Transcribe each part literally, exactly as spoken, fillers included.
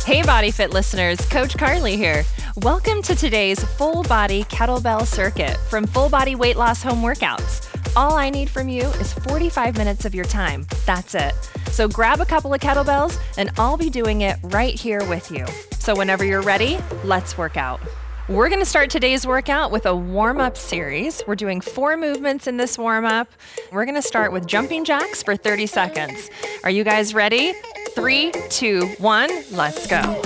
Hey BodyFit listeners, Coach Carly here. Welcome to today's full body kettlebell circuit from Full Body Weight Loss Home Workouts. All I need from you is forty-five minutes of your time. That's it. So grab a couple of kettlebells and I'll be doing it right here with you. So whenever you're ready, let's work out. We're going to start today's workout with a warm-up series. We're doing four movements in this warm-up. We're going to start with jumping jacks for thirty seconds. Are you guys ready? Three, two, one, let's go.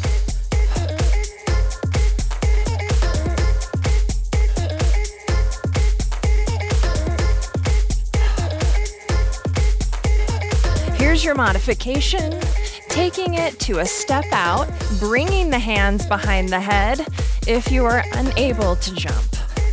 Here's your modification. Taking it to a step out, bringing the hands behind the head if you are unable to jump.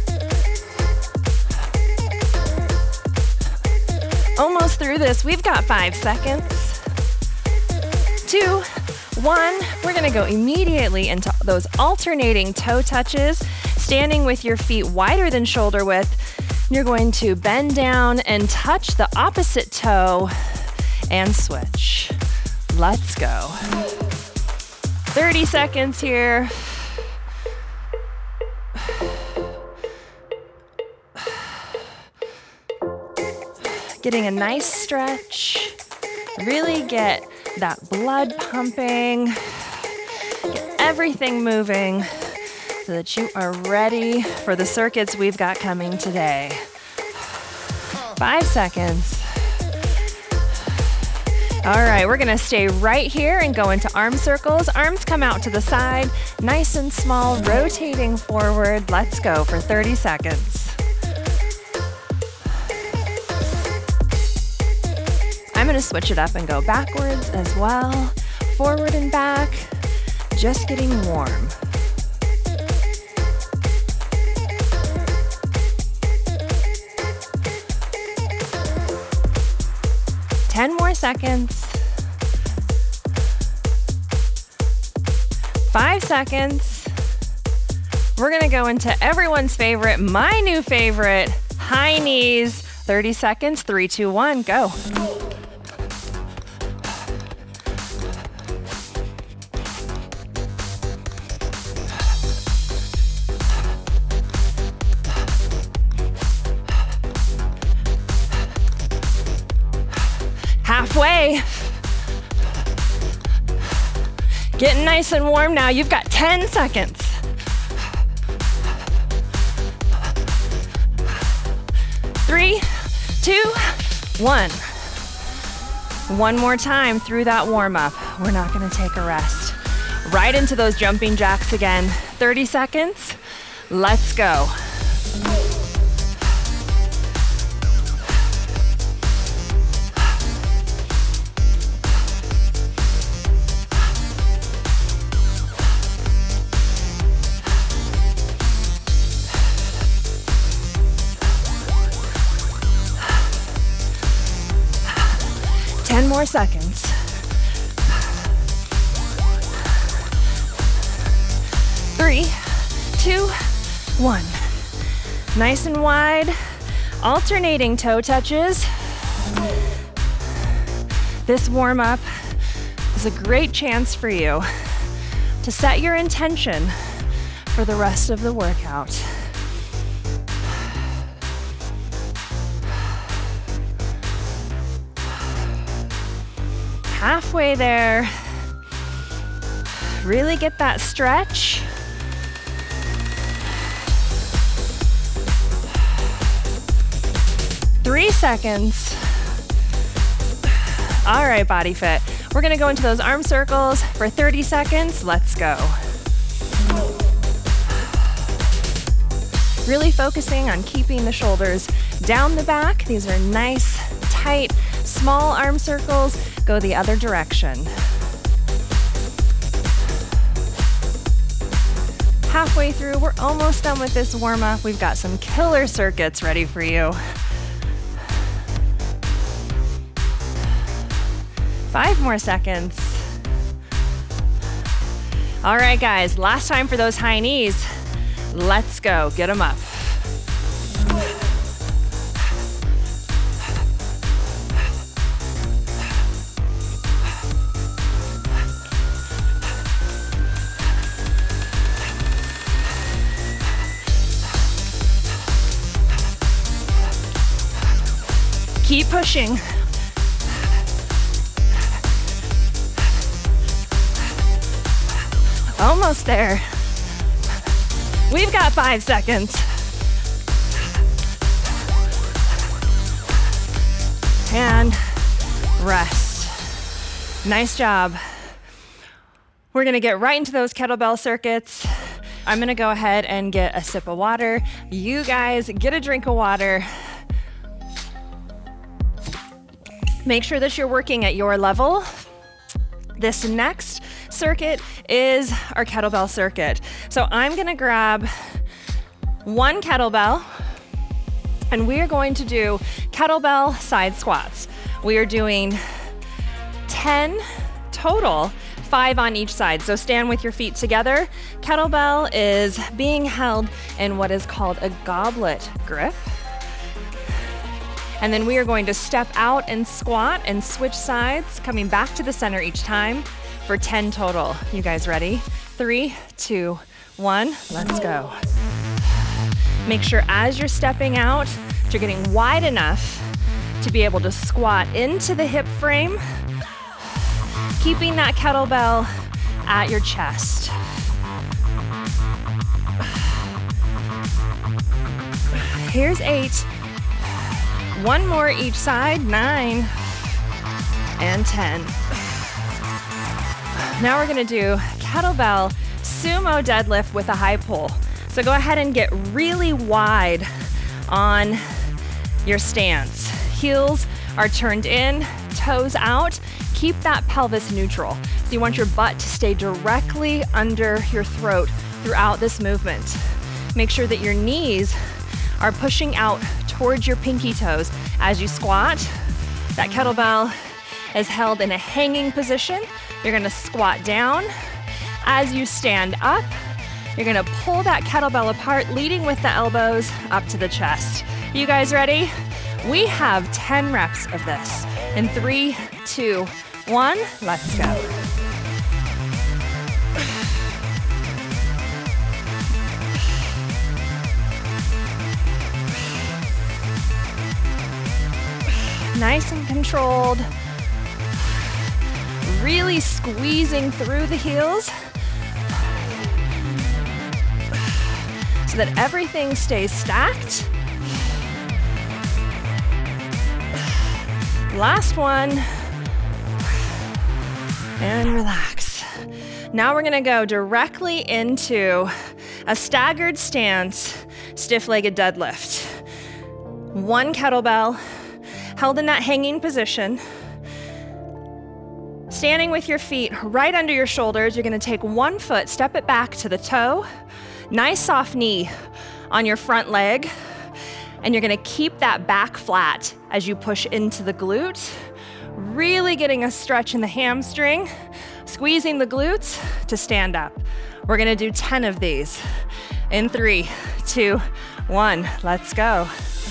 Almost through this, we've got five seconds. Two, one, we're gonna go immediately into those alternating toe touches, standing with your feet wider than shoulder width. You're going to bend down and touch the opposite toe and switch. Let's go. thirty seconds here. Getting a nice stretch. Really get that blood pumping. Get everything moving so that you are ready for the circuits we've got coming today. Five seconds. All right, we're gonna stay right here and go into arm circles. Arms come out to the side, nice and small, rotating forward. Let's go for thirty seconds. I'm gonna switch it up and go backwards as well, forward and back, just getting warm. ten more seconds. Five seconds. We're gonna go into everyone's favorite, my new favorite, high knees. thirty seconds, three, two, one, go. Halfway. Getting nice and warm now. You've got ten seconds. Three, two, one. One more time through that warm up. We're not gonna take a rest. Right into those jumping jacks again. thirty seconds. Let's go. ten more seconds. Three, two, one. Nice and wide, alternating toe touches. This warm-up is a great chance for you to set your intention for the rest of the workout. Halfway there. Really get that stretch. Three seconds. All right, BodyFit. We're gonna go into those arm circles for thirty seconds. Let's go. Really focusing on keeping the shoulders down the back. These are nice, tight, small arm circles. Go the other direction. Halfway through, we're almost done with this warm-up. We've got some killer circuits ready for you. Five more seconds. All right, guys, last time for those high knees. Let's go, get them up. pushing. Almost there. We've got five seconds. And rest. Nice job. We're gonna get right into those kettlebell circuits. I'm gonna go ahead and get a sip of water. You guys get a drink of water. Make sure that you're working at your level. This next circuit is our kettlebell circuit. So I'm gonna grab one kettlebell and we are going to do kettlebell side squats. We are doing ten total, five on each side. So stand with your feet together. Kettlebell is being held in what is called a goblet grip. And then we are going to step out and squat and switch sides, coming back to the center each time for ten total. You guys ready? Three, two, one, let's go. Make sure as you're stepping out, you're getting wide enough to be able to squat into the hip frame, keeping that kettlebell at your chest. Here's eight. One more each side, nine and ten. Now we're gonna do kettlebell sumo deadlift with a high pull. So go ahead and get really wide on your stance. Heels are turned in, toes out. Keep that pelvis neutral. So you want your butt to stay directly under your throat throughout this movement. Make sure that your knees are pushing out towards your pinky toes as you squat. That kettlebell is held in a hanging position. You're gonna squat down. As you stand up, you're gonna pull that kettlebell apart, leading with the elbows up to the chest. You guys ready? We have ten reps of this. In three, two, one, let's go. Nice and controlled. Really squeezing through the heels so that everything stays stacked. Last one. And relax. Now we're gonna go directly into a staggered stance, stiff-legged deadlift. One kettlebell held in that hanging position. Standing with your feet right under your shoulders, you're gonna take one foot, step it back to the toe, nice soft knee on your front leg, and you're gonna keep that back flat as you push into the glute, really getting a stretch in the hamstring, squeezing the glutes to stand up. We're gonna do ten of these. In three, two, one, let's go.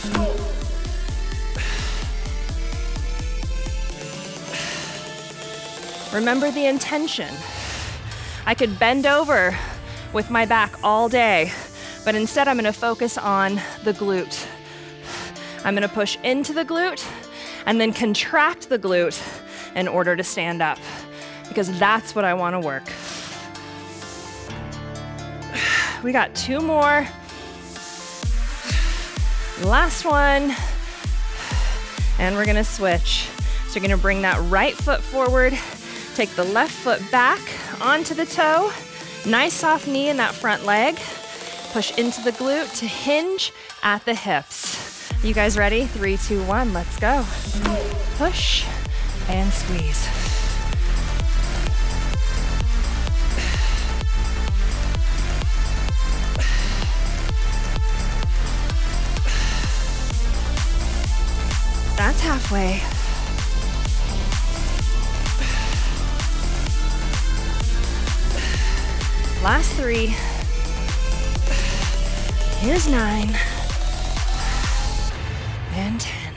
Remember the intention. I could bend over with my back all day, but instead I'm gonna focus on the glute. I'm gonna push into the glute and then contract the glute in order to stand up, because that's what I wanna work. We got two more. Last one. And we're gonna switch. So you're gonna bring that right foot forward, take the left foot back onto the toe, nice soft knee in that front leg, push into the glute to hinge at the hips. You guys ready? Three, two, one, let's go. Push and squeeze. That's halfway. Last three. Here's nine. And ten.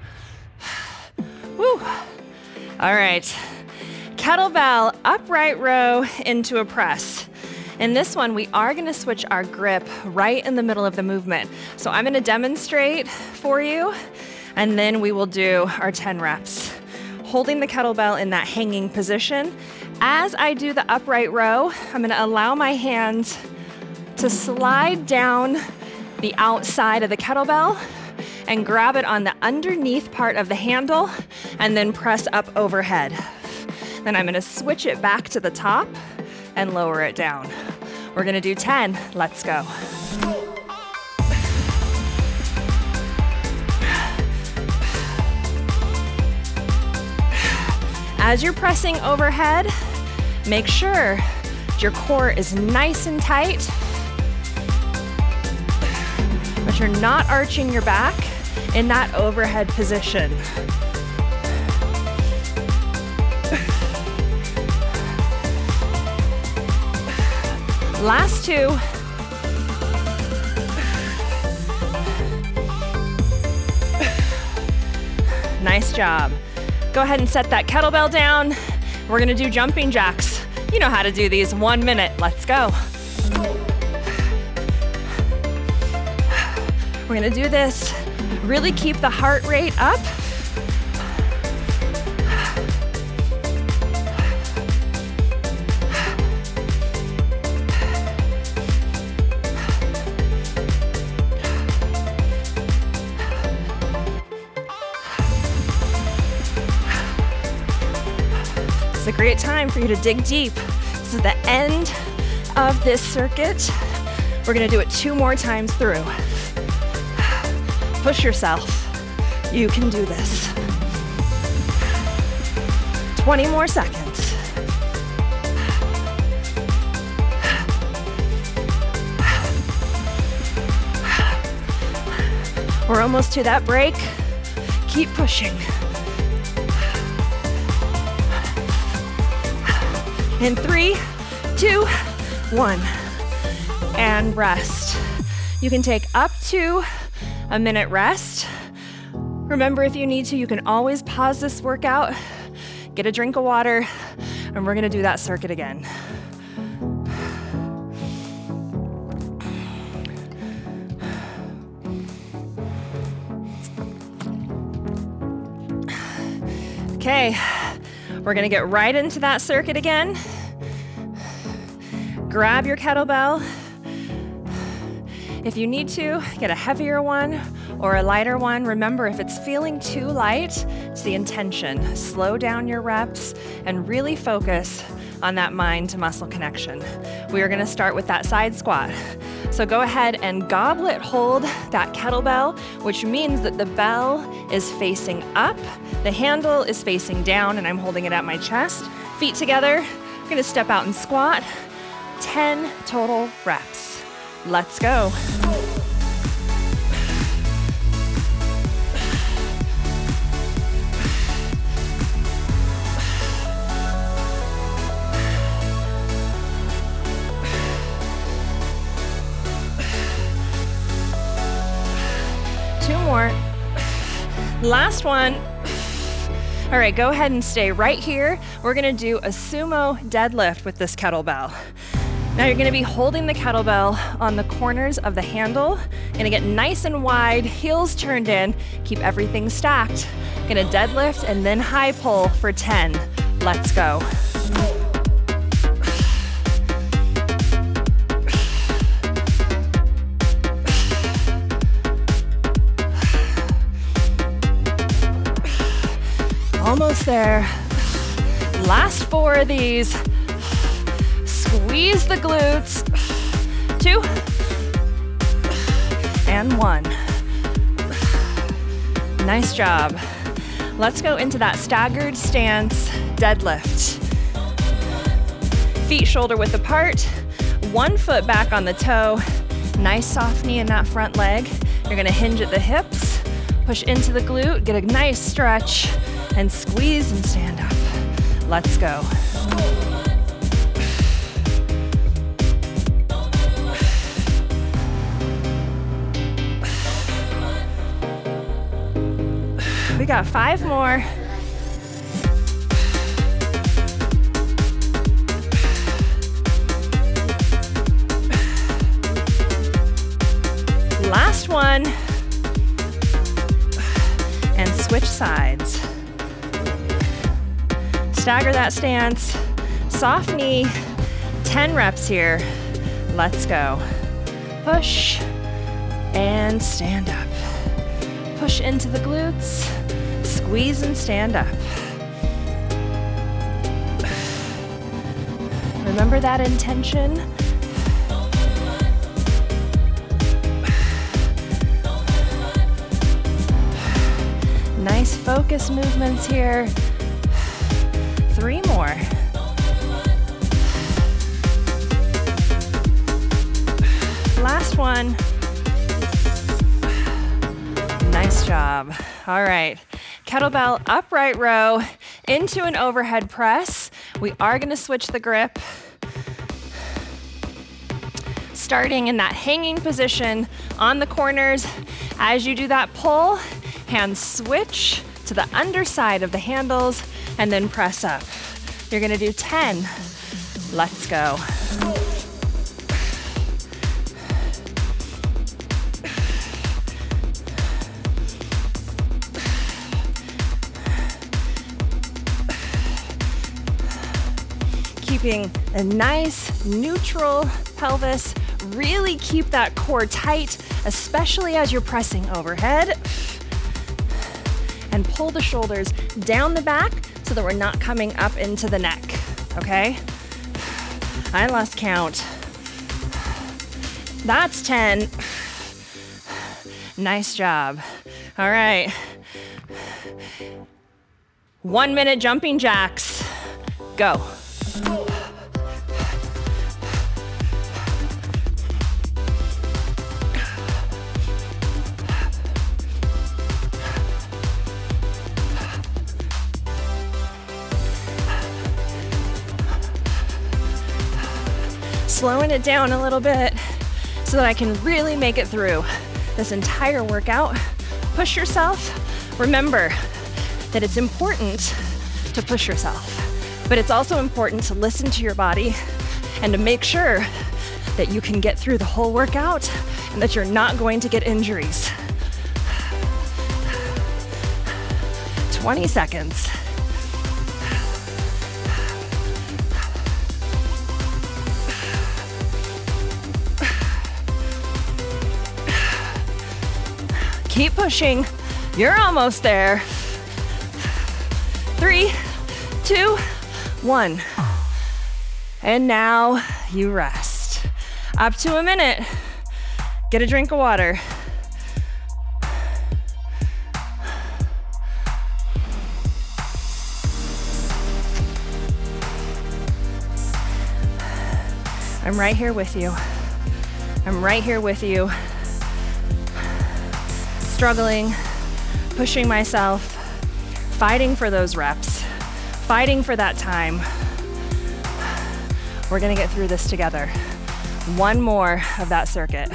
Woo. All right. Kettlebell upright row into a press. In this one, we are gonna switch our grip right in the middle of the movement. So I'm gonna demonstrate for you. And then we will do our ten reps. Holding the kettlebell in that hanging position. As I do the upright row, I'm gonna allow my hands to slide down the outside of the kettlebell and grab it on the underneath part of the handle and then press up overhead. Then I'm gonna switch it back to the top and lower it down. We're gonna do ten, let's go. As you're pressing overhead, make sure your core is nice and tight, but you're not arching your back in that overhead position. Last two. Nice job. Go ahead and set that kettlebell down. We're gonna do jumping jacks. You know how to do these, one minute, let's go. We're gonna do this, really keep the heart rate up. It's a great time for you to dig deep. This is the end of this circuit. We're gonna do it two more times through. Push yourself. You can do this. twenty more seconds. We're almost to that break. Keep pushing. In three, two, one, and rest. You can take up to a minute rest. Remember, if you need to, you can always pause this workout, get a drink of water, and we're gonna do that circuit again. Okay. We're gonna get right into that circuit again. Grab your kettlebell. If you need to, get a heavier one or a lighter one. Remember, if it's feeling too light, it's the intention. Slow down your reps and really focus on that mind to muscle connection. We are gonna start with that side squat. So go ahead and goblet hold that kettlebell, which means that the bell is facing up, the handle is facing down, and I'm holding it at my chest. Feet together, I'm gonna step out and squat. ten total reps. Let's go. Two more. Last one. All right, go ahead and stay right here. We're gonna do a sumo deadlift with this kettlebell. Now you're gonna be holding the kettlebell on the corners of the handle. Gonna get nice and wide, heels turned in, keep everything stacked. Gonna deadlift and then high pull for ten. Let's go. Almost there. Last four of these. Squeeze the glutes. Two. And one. Nice job. Let's go into that staggered stance deadlift. Feet shoulder width apart. One foot back on the toe. Nice soft knee in that front leg. You're gonna hinge at the hips. Push into the glute. Get a nice stretch. And squeeze and stand up. Let's go. We got five more. Last one. sides. Stagger that stance, soft knee, ten reps here. Let's go. Push and stand up. Push into the glutes, squeeze and stand up. Remember that intention. Nice focus movements here. Three more. Last one. Nice job. All right. Kettlebell upright row into an overhead press. We are going to switch the grip. Starting in that hanging position on the corners. As you do that pull, hands switch to the underside of the handles and then press up. You're gonna do ten. Let's go. Keeping a nice neutral pelvis. Really keep that core tight, especially as you're pressing overhead. And pull the shoulders down the back so that we're not coming up into the neck, okay? I lost count. That's ten. Nice job. All right. One minute jumping jacks. Go. Slowing it down a little bit so that I can really make it through this entire workout. Push yourself. Remember that it's important to push yourself, but it's also important to listen to your body and to make sure that you can get through the whole workout and that you're not going to get injuries. twenty seconds. Keep pushing. You're almost there. Three, two, one. And now you rest. Up to a minute. Get a drink of water. I'm right here with you. I'm right here with you. Struggling, pushing myself, fighting for those reps, fighting for that time. We're gonna get through this together. One more of that circuit.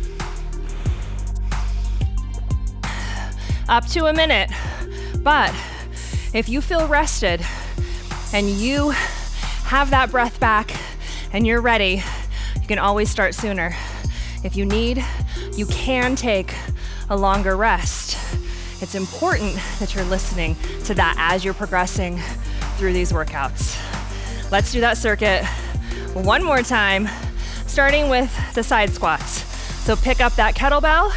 Up to a minute, but if you feel rested and you have that breath back and you're ready, you can always start sooner. If you need, you can take a longer rest. It's important that you're listening to that as you're progressing through these workouts. Let's do that circuit one more time, starting with the side squats. So pick up that kettlebell,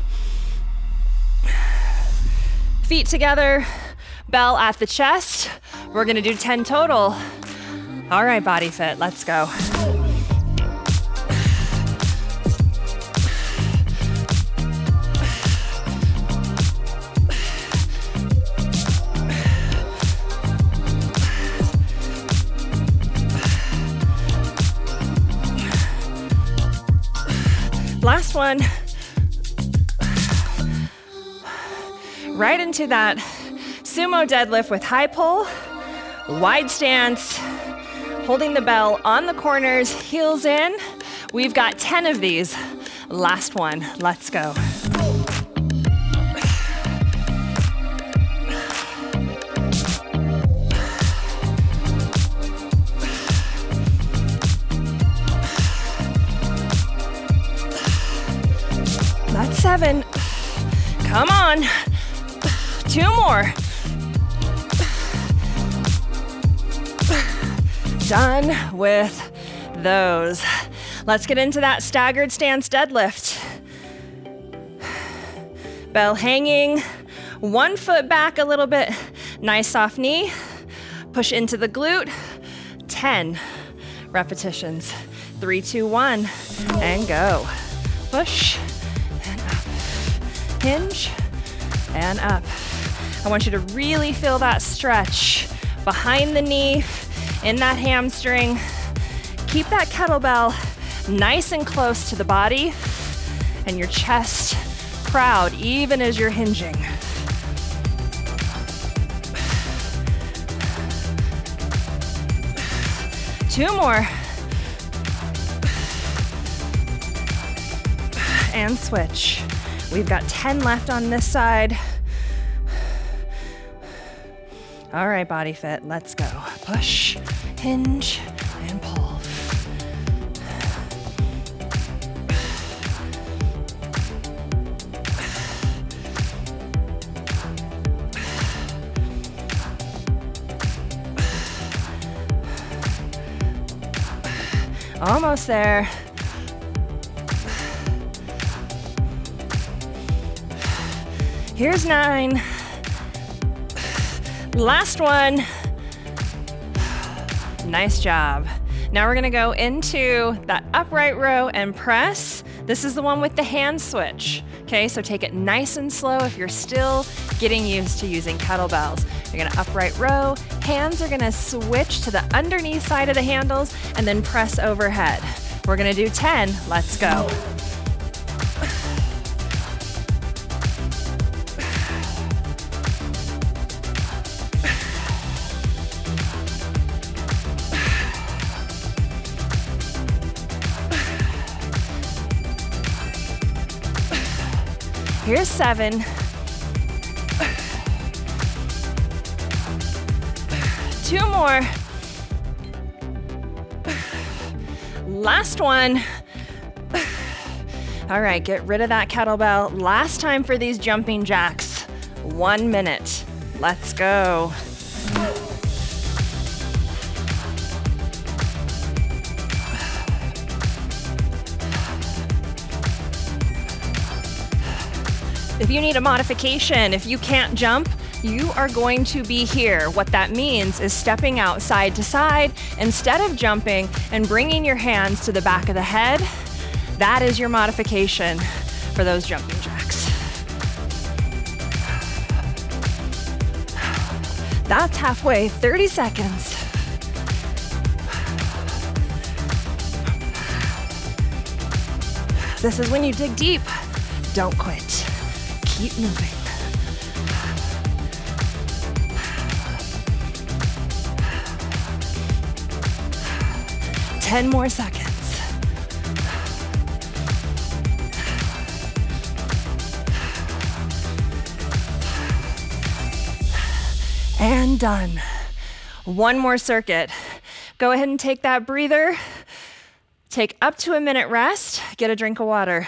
feet together, bell at the chest. We're gonna do ten total. All right, Body Fit, let's go. Last one. Right into that sumo deadlift with high pull, wide stance, holding the bell on the corners, heels in. We've got ten of these. Last one, let's go. That's seven. Come on. Two more. Done with those. Let's get into that staggered stance deadlift. Bell hanging, one foot back a little bit. Nice soft knee. Push into the glute. ten repetitions. Three, two, one, and go. Push and up. Hinge and up. I want you to really feel that stretch behind the knee, in that hamstring. Keep that kettlebell nice and close to the body and your chest proud even as you're hinging. Two more. And switch. We've got ten left on this side. All right, Body Fit, let's go. Push, hinge, and pull. Almost there. Here's nine. Last one. Nice job. Now we're gonna go into that upright row and press. This is the one with the hand switch. Okay, so take it nice and slow if you're still getting used to using kettlebells. You're gonna upright row, hands are gonna switch to the underneath side of the handles and then press overhead. We're gonna do ten, let's go. Here's seven. Two more. Last one. All right, get rid of that kettlebell. Last time for these jumping jacks. One minute. Let's go. If you need a modification, if you can't jump, you are going to be here. What that means is stepping out side to side instead of jumping and bringing your hands to the back of the head. That is your modification for those jumping jacks. That's halfway, thirty seconds. This is when you dig deep. Don't quit. Keep moving. Ten more seconds. And done. One more circuit. Go ahead and take that breather. Take up to a minute rest. Get a drink of water.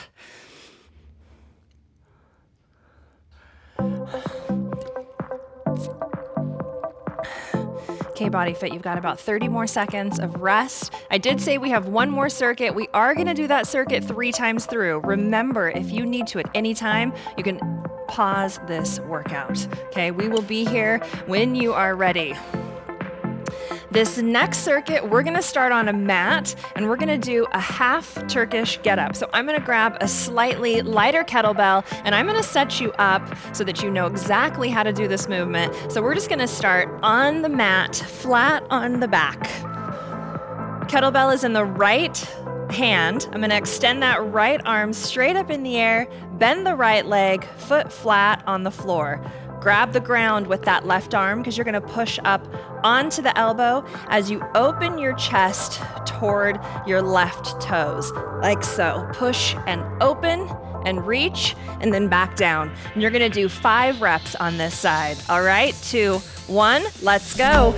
Okay, Body Fit, you've got about thirty more seconds of rest. I did say we have one more circuit. We are gonna do that circuit three times through. Remember, if you need to at any time, you can pause this workout, okay? We will be here when you are ready. This next circuit, we're gonna start on a mat and we're gonna do a half Turkish get up. So I'm gonna grab a slightly lighter kettlebell and I'm gonna set you up so that you know exactly how to do this movement. So we're just gonna start on the mat, flat on the back. Kettlebell is in the right hand. I'm gonna extend that right arm straight up in the air, bend the right leg, foot flat on the floor. Grab the ground with that left arm because you're gonna push up onto the elbow as you open your chest toward your left toes, like so. Push and open and reach and then back down. And you're gonna do five reps on this side. All right, two, one, let's go.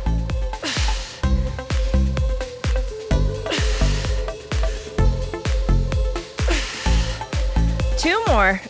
Two more.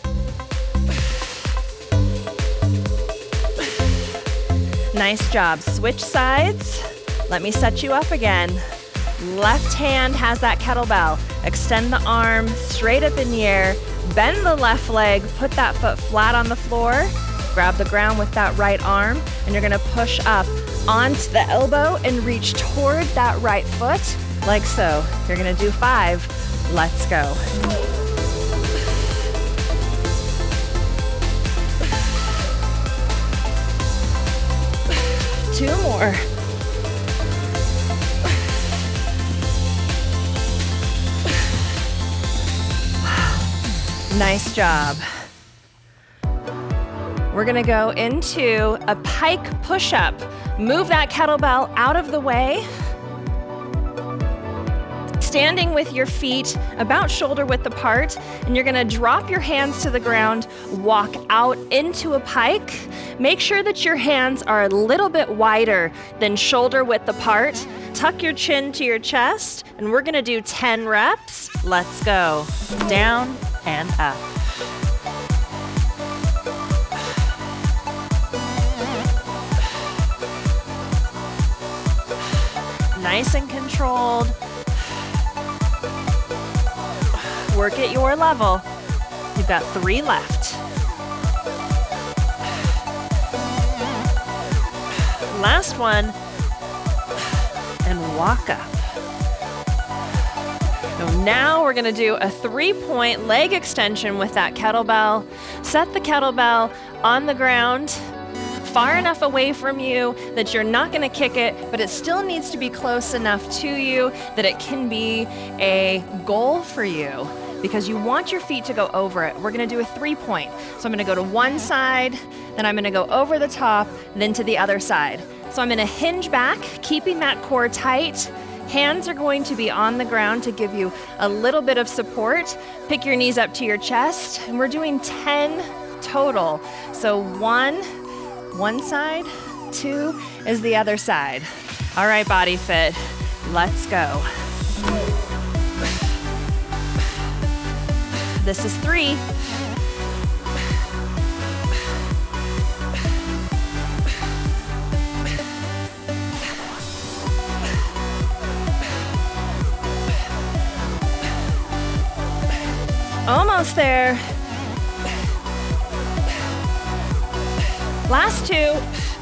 Nice job. Switch sides. Let me set you up again. Left hand has that kettlebell. Extend the arm straight up in the air. Bend the left leg, put that foot flat on the floor. Grab the ground with that right arm, and you're gonna push up onto the elbow and reach toward that right foot, like so. You're gonna do five. Let's go. Two more. Nice job. We're gonna go into a pike push-up. Move that kettlebell out of the way. Standing with your feet about shoulder width apart, and you're gonna drop your hands to the ground, walk out into a pike. Make sure that your hands are a little bit wider than shoulder width apart. Tuck your chin to your chest, and we're gonna do ten reps. Let's go. Down and up. Nice and controlled. Work at your level. You've got three left. Last one. And walk up. So now we're gonna do a three-point leg extension with that kettlebell. Set the kettlebell on the ground, far enough away from you that you're not gonna kick it, but it still needs to be close enough to you that it can be a goal for you, because you want your feet to go over it. We're gonna do a three-point. So I'm gonna go to one side, then I'm gonna go over the top, then to the other side. So I'm gonna hinge back, keeping that core tight. Hands are going to be on the ground to give you a little bit of support. Pick your knees up to your chest, and we're doing ten total. So one, one side, two is the other side. All right, Body Fit, let's go. This is three. Almost there. Last two.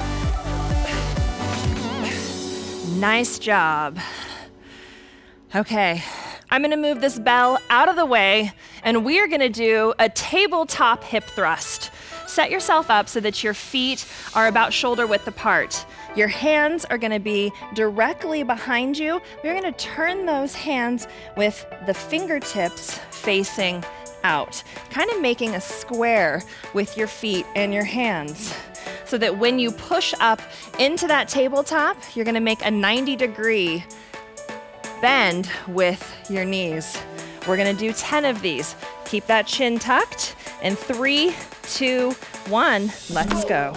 Nice job. Okay, I'm gonna move this bell out of the way, and we are gonna do a tabletop hip thrust. Set yourself up so that your feet are about shoulder width apart. Your hands are gonna be directly behind you. We're gonna turn those hands with the fingertips facing out, kind of making a square with your feet and your hands, so that when you push up into that tabletop, you're gonna make a ninety degree bend with your knees. We're gonna do ten of these. Keep that chin tucked, and three, two, one, let's go.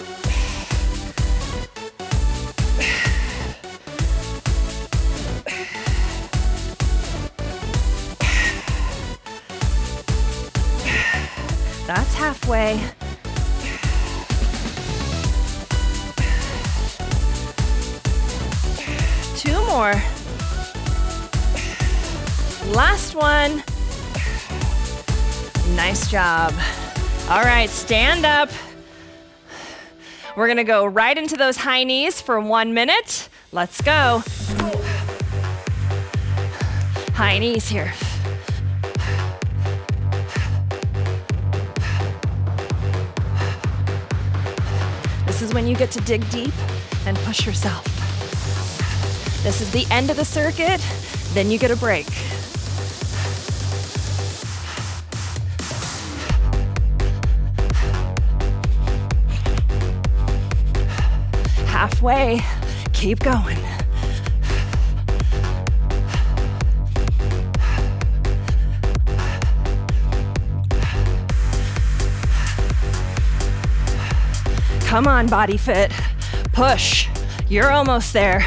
That's halfway. Two more. Last one. Nice job. All right, stand up. We're gonna go right into those high knees for one minute. Let's go. High knees here. This is when you get to dig deep and push yourself. This is the end of the circuit, then you get a break. Halfway, keep going. Come on, Body Fit. Push. You're almost there.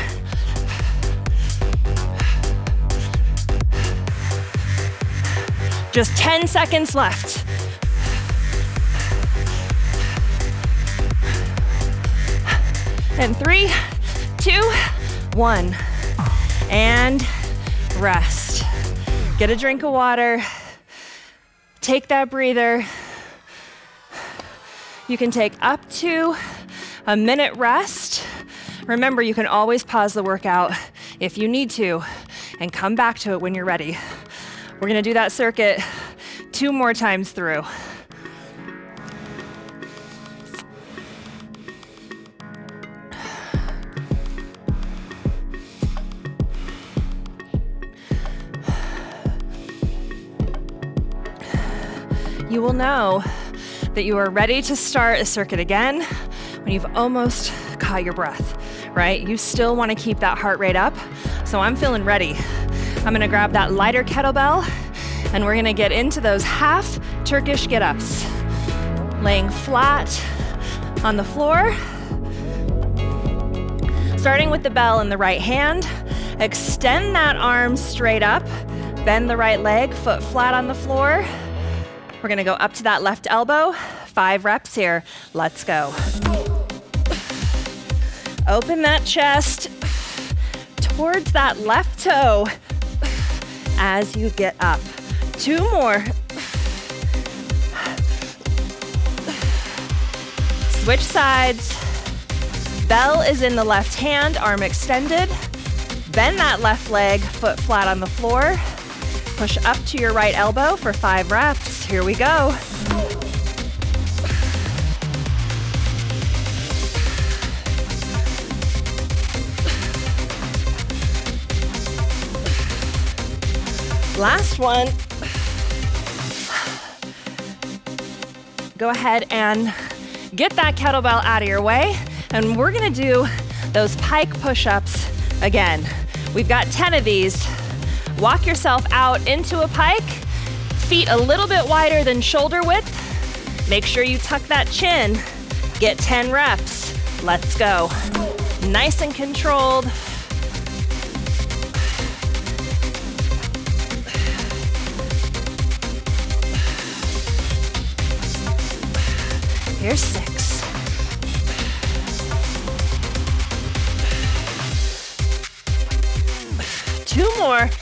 Just ten seconds left. And three, two, One, and rest. Get a drink of water. Take that breather. You can take up to a minute rest. Remember, you can always pause the workout if you need to and come back to it when you're ready. We're gonna do that circuit two more times through. You will know that you are ready to start a circuit again when you've almost caught your breath, right? You still wanna keep that heart rate up. So I'm feeling ready. I'm gonna grab that lighter kettlebell and we're gonna get into those half Turkish get-ups. Laying flat on the floor. Starting with the bell in the right hand, extend that arm straight up, bend the right leg, foot flat on the floor. We're gonna go up to that left elbow, five reps here. Let's go. Open that chest towards that left toe as you get up. Two more. Switch sides. Bell is in the left hand, arm extended. Bend that left leg, foot flat on the floor. Push up to your right elbow for five reps. Here we go. Last one. Go ahead and get that kettlebell out of your way, and we're gonna do those pike push-ups again. We've got ten of these. Walk yourself out into a pike, feet a little bit wider than shoulder width. Make sure you tuck that chin. Get ten reps. Let's go. Nice and controlled. Here's six. Two more.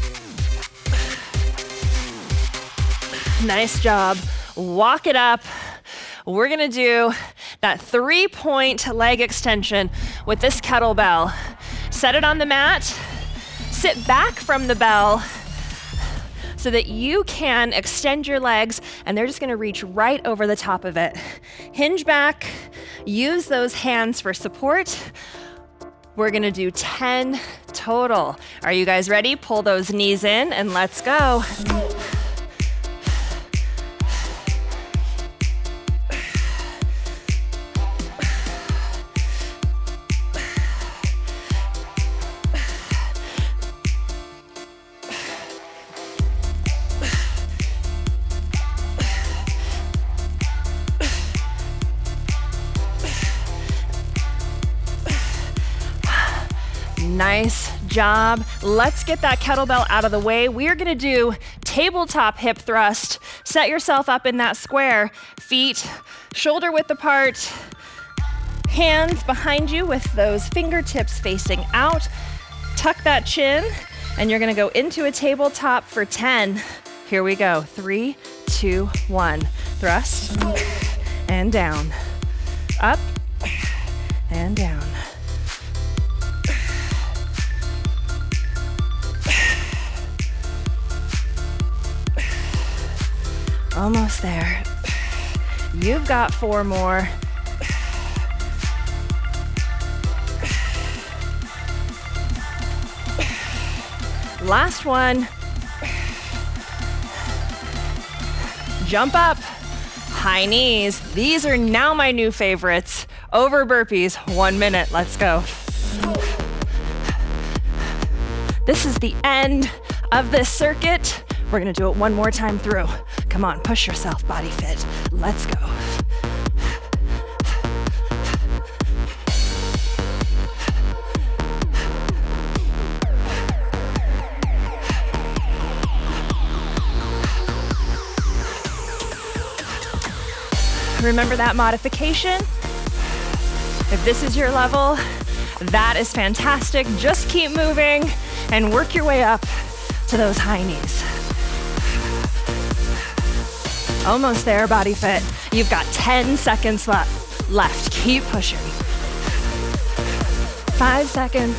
Nice job. Walk it up. We're gonna do that three-point leg extension with this kettlebell. Set it on the mat. Sit back from the bell so that you can extend your legs, and they're just gonna reach right over the top of it. Hinge back. Use those hands for support. We're gonna do ten total. Are you guys ready? Pull those knees in and let's go. Nice job. Let's get that kettlebell out of the way. We're gonna do tabletop hip thrust. Set yourself up in that square. Feet shoulder width apart. Hands behind you with those fingertips facing out. Tuck that chin, and you're gonna go into a tabletop for ten. Here we go. Three, two, one. Thrust, and down. Up, and down. Almost there. You've got four more. Last one. Jump up, high knees. These are now my new favorites. Over burpees, one minute, let's go. This is the end of this circuit. We're gonna do it one more time through. Come on, push yourself, body fit. Let's go. Remember that modification? If this is your level, That is fantastic. Just keep moving and work your way up to those high knees. Almost there, Body Fit. You've got ten seconds left. Left. Keep pushing. Five seconds.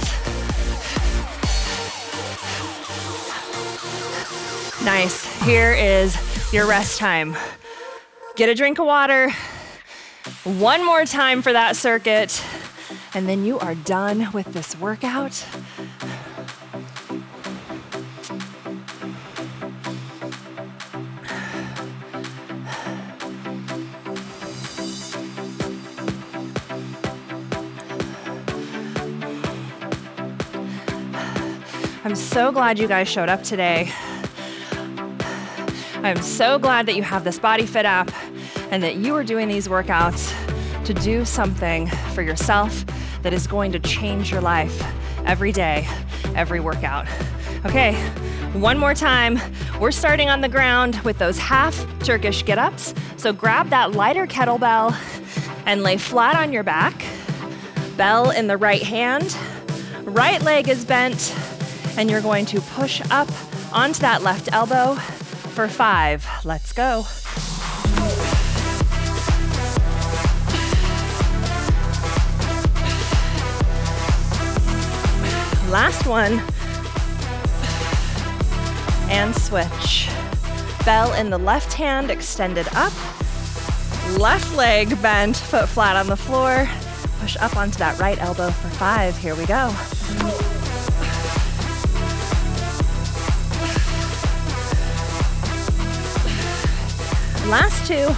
Nice. Here is your rest time. Get a drink of water. One more time for that circuit, and then you are done with this workout. I'm so glad you guys showed up today. I'm so glad that you have this Body Fit app and that you are doing these workouts to do something for yourself that is going to change your life every day, every workout. Okay, one more time. We're starting on the ground with those half Turkish get-ups. So grab that lighter kettlebell and lay flat on your back. Bell in the right hand. Right leg is bent, and you're going to push up onto that left elbow for five. Let's go. Last one. And switch. Bell in the left hand, extended up. Left leg bent, foot flat on the floor. Push up onto that right elbow for five. Here we go. Last two.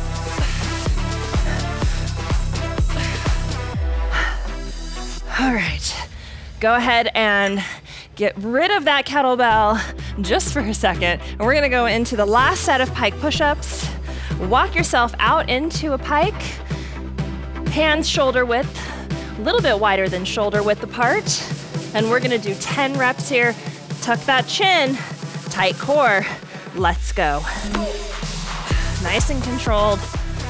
All right, go ahead and get rid of that kettlebell just for a second. And we're gonna go into the last set of pike push-ups. Walk yourself out into a pike. Hands shoulder width, a little bit wider than shoulder width apart. And we're gonna do ten reps here. Tuck that chin, tight core. Let's go. Nice and controlled.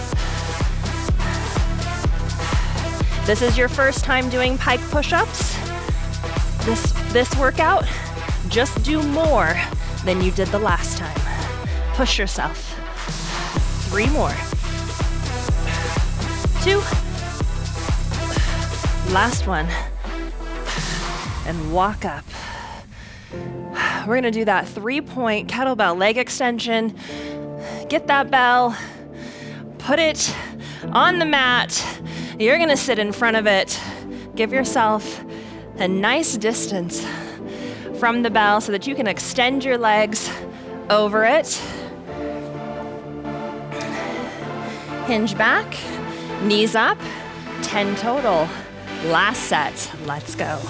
This is your first time doing pike push-ups. This, this workout, just do more than you did the last time. Push yourself. Three more. Two. Last one. And walk up. We're gonna do that three-point kettlebell leg extension. Get that bell, put it on the mat. You're gonna sit in front of it. Give yourself a nice distance from the bell so that you can extend your legs over it. Hinge back, knees up, ten total. Last set, let's go.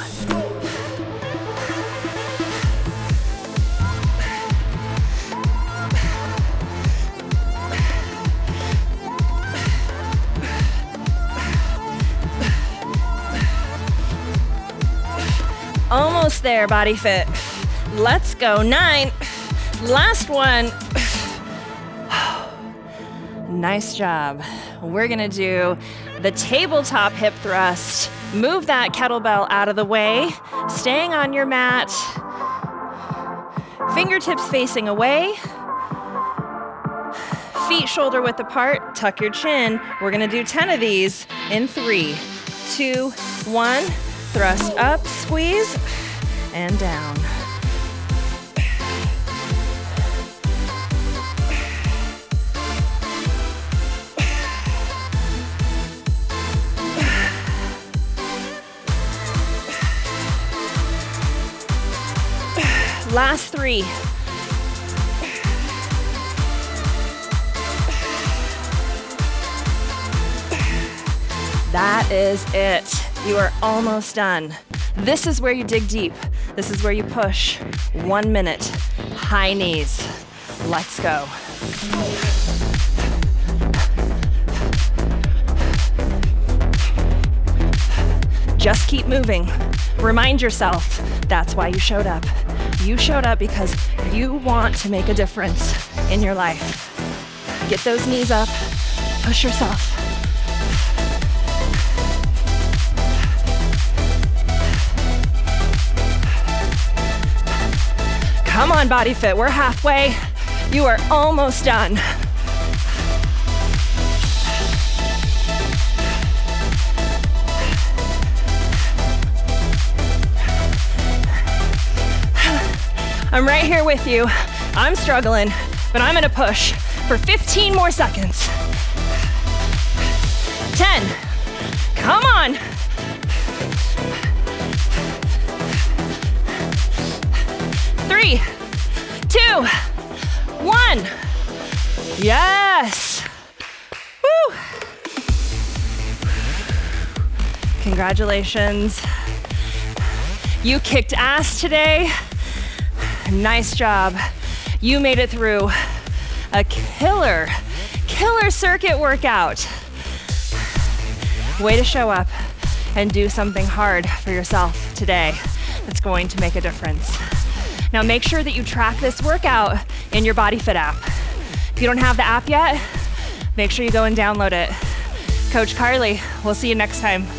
Almost there, Body Fit. Let's go. Nine. Last one. Nice job. We're gonna do the tabletop hip thrust. Move that kettlebell out of the way, staying on your mat. Fingertips facing away. Feet shoulder width apart. Tuck your chin. We're gonna do ten of these in three, two, one. Thrust up, squeeze, and down. Last three. That is it. You are almost done. This is where you dig deep. This is where you push. One minute. High knees. Let's go. Just keep moving. Remind yourself, that's why you showed up. You showed up because you want to make a difference in your life. Get those knees up. Push yourself. Come on, Body Fit, we're halfway. You are almost done. I'm right here with you. I'm struggling, but I'm gonna push for fifteen more seconds. ten, come on. Three, two, one. Yes. Woo. Congratulations. You kicked ass today. Nice job. You made it through a killer, killer circuit workout. Way to show up and do something hard for yourself today that's going to make a difference. Now make sure that you track this workout in your Body Fit app. If you don't have the app yet, make sure you go and download it. Coach Carly, we'll see you next time.